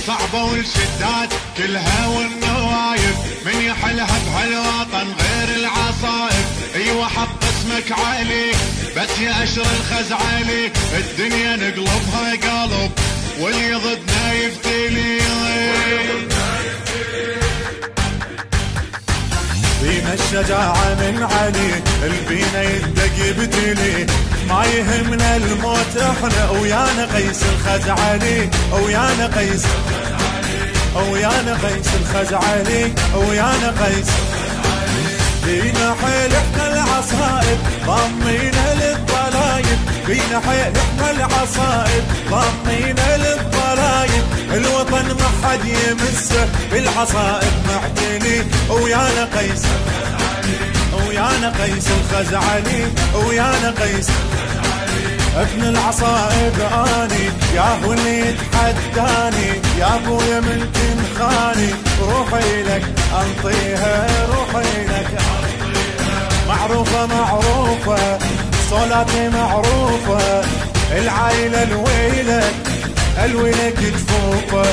الصعبة والشدات كلها والنوايب، من يحلها بهالوطن غير العصائب. ايوه حط اسمك علي بس يا اشر الخزعلي، الدنيا نقلبها قلب واللي ضدنا يفتلي. بينا الشجاعة من علي، البينا يدق يبتلي، ما يهمنا الموت احنا ويانا قيس الخزعلي، ويانا قيس، ويانا قيس الخزعلي، ويانا قيس. بينا حيل احنا العصائب ضمينا للضلايب، بينا حيل احنا العصائب ضمينا للضلايب، الوطن ما حد يمسه بالعصائب معتني، ويانا قيس، ويانا قيس الخزعلي، ويانا قيس. ابن العصائب اني يا اللي يتحداني، يا ابويا من تنخاني روحي لك انطيها، روحي لك معروفة معروفة، صلاتي معروفة، العائلة الويلك الويلك تفوفه.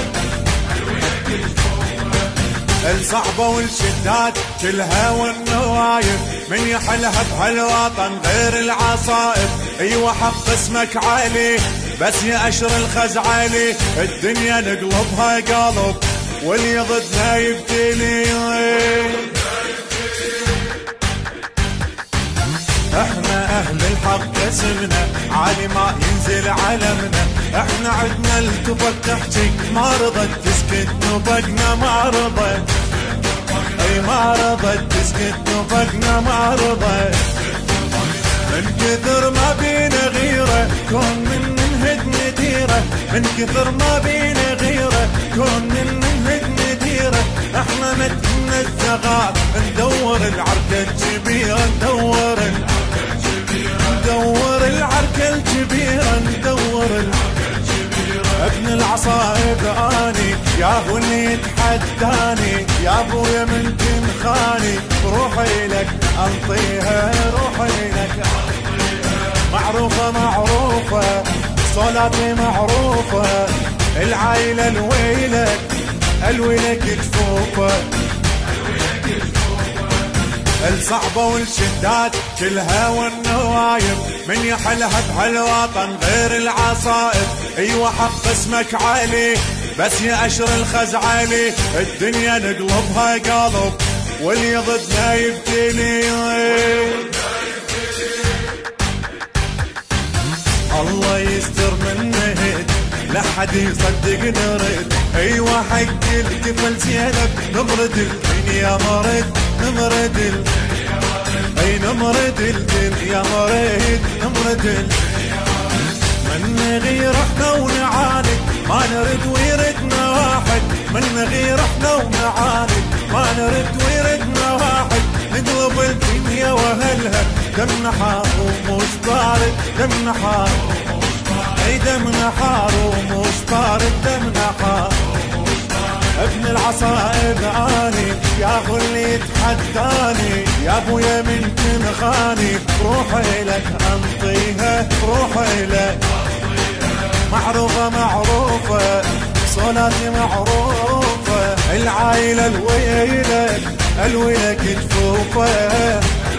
الصعبة والشدات كلها والنوايب، من يحلها بهالوطن غير العصائب. ايوه حط اسمك علي بس يا اشر الخزعلي، الدنيا نقلبها قلب واللي ضدنا يبتلي. احنا اهل الحق اسمنا عالي ما ينزل علمنا، احنا عدنا التفت تحكي ما رضت تسكت نفقنا، ما رضت، اي ما رضت تسكت نفقنا، ما رضت. من كثر ما بينا غيره كون من نهد نديره، من كثر ما بينا غيره كون من نهد نديره. احنا متنا الزغار ندور العركة الكبيرة، ندور العركة الكبيرة، ندور العركة الكبيرة. ابن العصائب اني يا هو اللي يتحداني، يا ابويا من تنخاني روحي لك انطيها، روحي لك معروفة معروفة، صلاتي معروفة، العائلة الويلك الويلك تفوفه. الصعبة والشدات كلها والنوايب، من يحلها بهالوطن غير العصائب. ايوه حط اسمك علي بس يا اشر الخزعلي، الدنيا نقلبها قلب واللي ضدنا يبتلي. الله يستر من نهد لا حد يصدق نرد، ايوه حق الكفل زينب نمرد الدنيا مرد، نمرد اي نمرد الدنيا مرد، نمرد من نغير احنا ونعاند ما نرد ويردنا واحد، من نغير احنا ونعاند ما نرد ويردنا واحد. نقلب الدنيا واهلها دمنا حار ومش بارد، دمنا حار، اي دمنا حار ومش بارد، دمنا حار. ابن العصائب اني يا هو اللي يتحداني، يا ابويا من تنخاني روحي لك انطيها، روحي لك معروفة معروفة، صلاتي معروفة، العائلة الويلك الويلك تفوفه.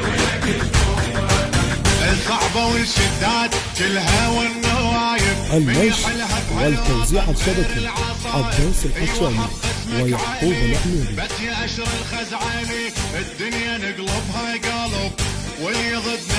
الصعبة والشدات كلها والنوايب، النشر والتوزيع الشبكي عباس الحشامي ويعقوب العميري. بس يا اشر الخزعلي الدنيا نقلبها قلب واللي ضدنا